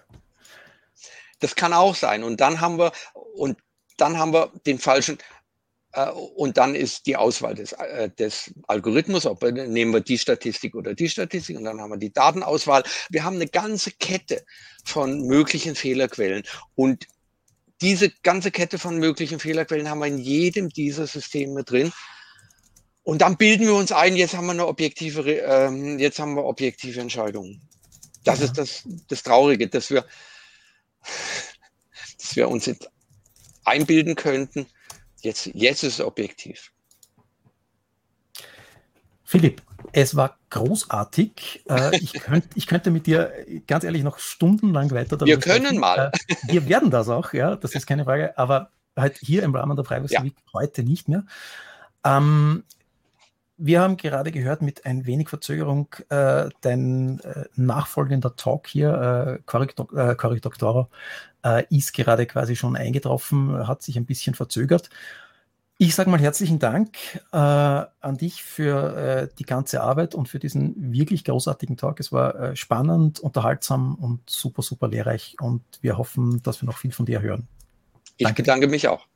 Das kann auch sein. Und dann haben wir den falschen, und dann ist die Auswahl des Algorithmus, nehmen wir die Statistik oder die Statistik, und dann haben wir die Datenauswahl. Wir haben eine ganze Kette von möglichen Fehlerquellen. Und diese ganze Kette von möglichen Fehlerquellen haben wir in jedem dieser Systeme drin. Und dann bilden wir uns ein, jetzt haben wir objektive Entscheidungen. Das ist das Traurige, dass wir uns jetzt einbilden könnten, jetzt ist es objektiv. Philipp, es war großartig. Ich könnte mit dir ganz ehrlich noch stundenlang weiter darüber sprechen. Wir können mal. Wir werden das auch, ja, das ist keine Frage, aber halt hier im Rahmen der Privacy Week heute nicht mehr. Wir haben gerade gehört, mit ein wenig Verzögerung, dein nachfolgender Talk hier, Cory Doctorow, ist gerade quasi schon eingetroffen, hat sich ein bisschen verzögert. Ich sage mal herzlichen Dank an dich für die ganze Arbeit und für diesen wirklich großartigen Talk. Es war spannend, unterhaltsam und super, super lehrreich und wir hoffen, dass wir noch viel von dir hören. Ich bedanke mich auch.